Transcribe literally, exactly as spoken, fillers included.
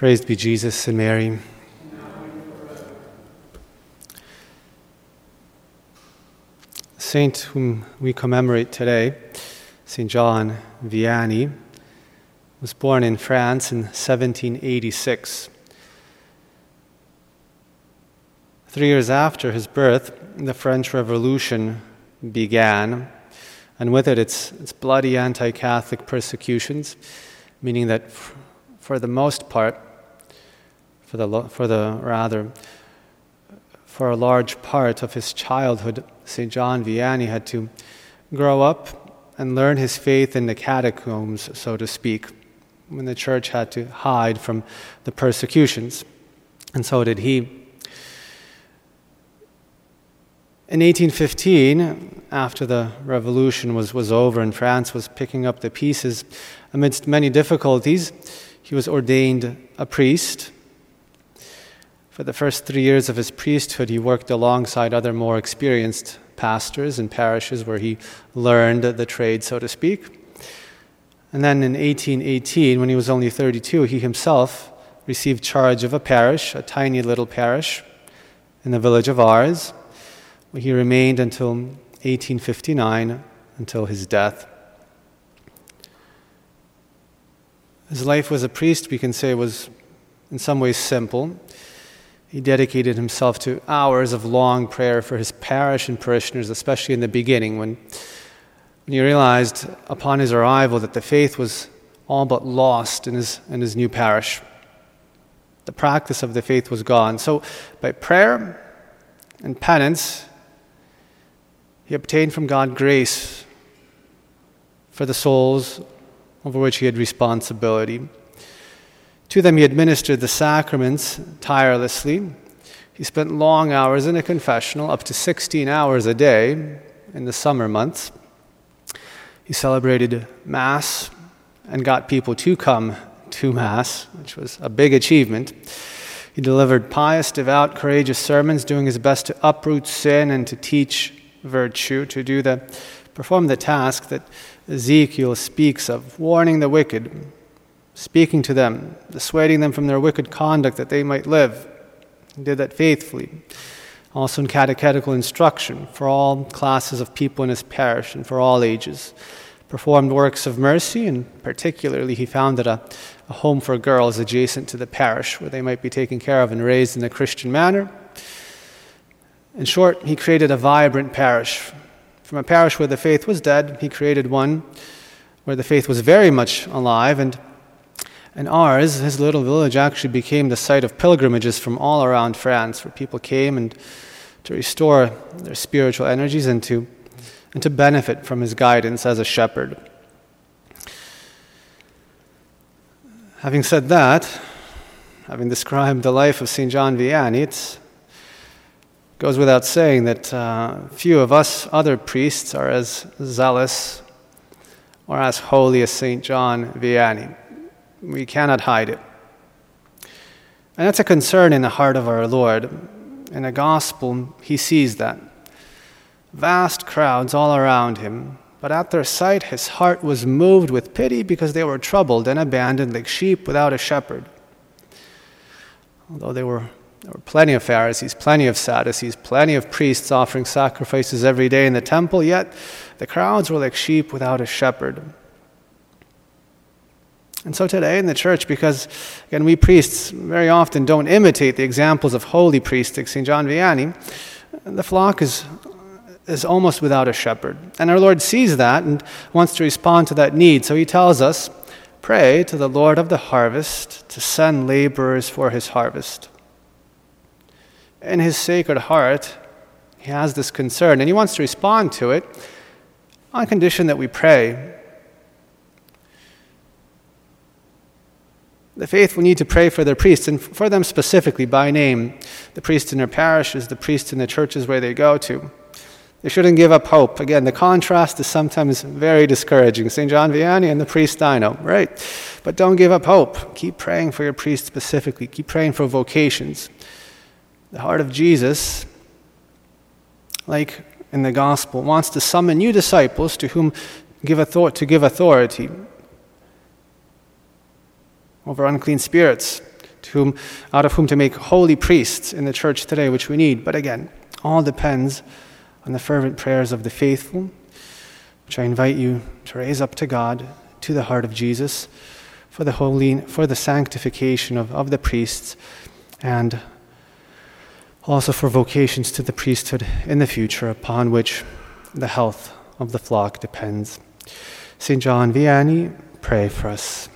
Praised be Jesus and Mary. Saint whom we commemorate today, Saint John Vianney, was born in France in seventeen eighty-six. Three years after his birth, the French Revolution began, and with it its, its bloody anti-Catholic persecutions, meaning that f- for the most part, for the for the rather, for a large part of his childhood, Saint John Vianney had to grow up and learn his faith in the catacombs, so to speak, when the church had to hide from the persecutions. And so did he. In eighteen fifteen, after the revolution was, was over and France was picking up the pieces, amidst many difficulties, he was ordained a priest. For the first three years of his priesthood, he worked alongside other more experienced pastors in parishes where he learned the trade, so to speak. And then in eighteen eighteen, when he was only thirty-two, he himself received charge of a parish, a tiny little parish in the village of Ars, where he remained until eighteen fifty-nine, until his death. His life as a priest, we can say, was in some ways simple. He dedicated himself to hours of long prayer for his parish and parishioners, especially in the beginning, when, when he realized upon his arrival that the faith was all but lost in his, in his new parish. The practice of the faith was gone. So by prayer and penance, he obtained from God grace for the souls over which he had responsibility. To them he administered the sacraments tirelessly. He spent long hours in a confessional, up to sixteen hours a day in the summer months. He celebrated Mass and got people to come to Mass, which was a big achievement. He delivered pious, devout, courageous sermons, doing his best to uproot sin and to teach virtue, to do the, perform the task that Ezekiel speaks of, warning the wicked, speaking to them, dissuading them from their wicked conduct that they might live. He did that faithfully. Also in catechetical instruction for all classes of people in his parish and for all ages. Performed works of mercy, and particularly he founded a, a home for girls adjacent to the parish where they might be taken care of and raised in a Christian manner. In short, he created a vibrant parish. From a parish where the faith was dead, he created one where the faith was very much alive, and And Ars, his little village, actually became the site of pilgrimages from all around France, where people came and to restore their spiritual energies and to and to benefit from his guidance as a shepherd. Having said that, having described the life of Saint John Vianney, it goes without saying that uh, few of us other priests are as zealous or as holy as Saint John Vianney. We cannot hide it. And that's a concern in the heart of our Lord. In the gospel, he sees that. Vast crowds all around him, but at their sight his heart was moved with pity because they were troubled and abandoned like sheep without a shepherd. Although there were, there were plenty of Pharisees, plenty of Sadducees, plenty of priests offering sacrifices every day in the temple, yet the crowds were like sheep without a shepherd. And so today in the church, because, again, we priests very often don't imitate the examples of holy priests like Saint John Vianney, the flock is, is almost without a shepherd. And our Lord sees that and wants to respond to that need. So he tells us, pray to the Lord of the harvest to send laborers for his harvest. In his sacred heart, he has this concern, and he wants to respond to it on condition that we pray. The faithful need to pray for their priests, and for them specifically by name. The priests in their parishes, the priests in the churches where they go to. They shouldn't give up hope. Again, the contrast is sometimes very discouraging. Saint John Vianney and the priest I know, right? But don't give up hope. Keep praying for your priest specifically. Keep praying for vocations. The heart of Jesus, like in the gospel, wants to summon new disciples to whom give author- to give authority over unclean spirits, to whom, out of whom to make holy priests in the church today, which we need. But again, all depends on the fervent prayers of the faithful, which I invite you to raise up to God, to the heart of Jesus, for the holy, for the sanctification of, of the priests, and also for vocations to the priesthood in the future, upon which the health of the flock depends. Saint John Vianney, pray for us.